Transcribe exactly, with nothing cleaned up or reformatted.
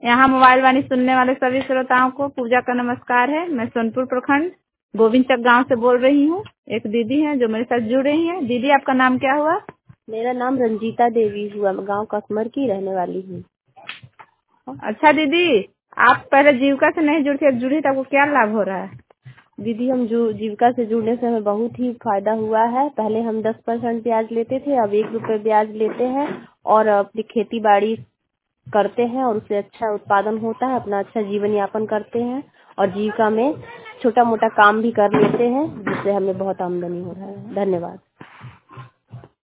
यहाँ मोबाइल वाणी सुनने वाले सभी श्रोताओं को पूजा का नमस्कार है। मैं सोनपुर प्रखंड गोविंदचक गांव से बोल रही हूँ। एक दीदी हैं जो मेरे साथ जुड़ रही हैं। दीदी, आपका नाम क्या हुआ? मेरा नाम रंजीता देवी हुआ। मैं गांव कसमर की रहने वाली हूँ। अच्छा दीदी, आप पहले जीविका से नहीं जुड़ती, अब जुड़ी तो आपको क्या लाभ हो रहा है? दीदी, हम जो जीविका से जुड़ने से हमें बहुत ही फायदा हुआ है। पहले हम दस परसेंट ब्याज लेते थे, अब एक रुपए ब्याज लेते हैं और अपनी खेती बाड़ी करते हैं और उससे अच्छा उत्पादन होता है। अपना अच्छा जीवन यापन करते हैं और जीविका में छोटा मोटा काम भी कर लेते हैं, जिससे हमें बहुत आमदनी हो रहा है। धन्यवाद।